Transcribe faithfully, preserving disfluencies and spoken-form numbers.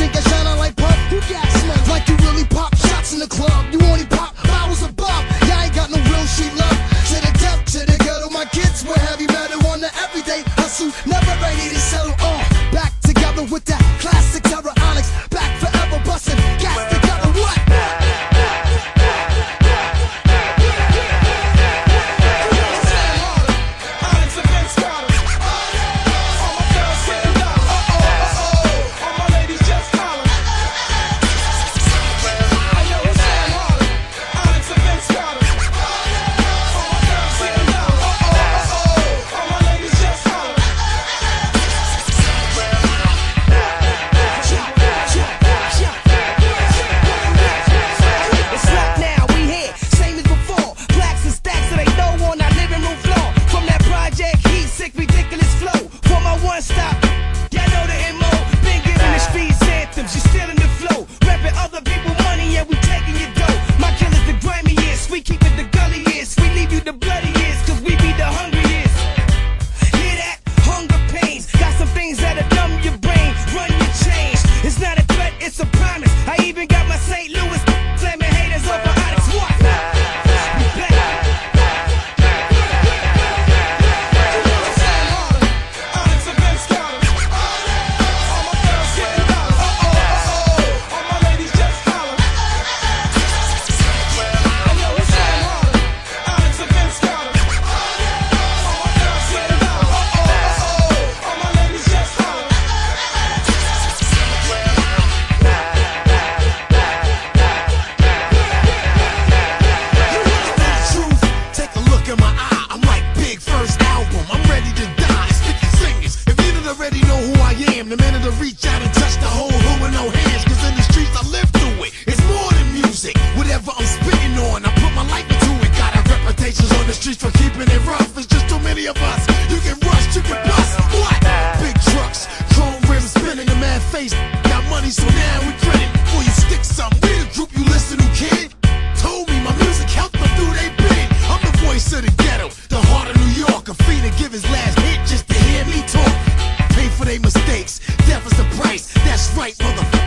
think I shine a light pop? You gas money. Like you really pop shots in the club. You only pop bottles above. Yeah, I ain't got no real sheet love. To the depth, to the ghetto, my kids were heavy metal on the everyday hustle. Never ready to settle. Uh, back together with that classic terror onyx. Back forever bustin', gas together. What? The minute to reach out and touch the whole hood with no hands. Cause in the streets I live through it. It's more than music. Whatever I'm spitting on, I put my life into it. Got a reputation on the streets for keeping it rough. It's just too many of us. You can rush, you can bust. What? Big trucks, chrome rims spinning, a mad face. Got money, so now we grinning. Before you stick something, we the group you listen to, kid. Told me my music helped them through they bid. I'm the voice of the ghetto, the heart of New York. A fee to give his last hit just to hear me talk. Pay for their mistakes, death is the price. That's right, motherfucker.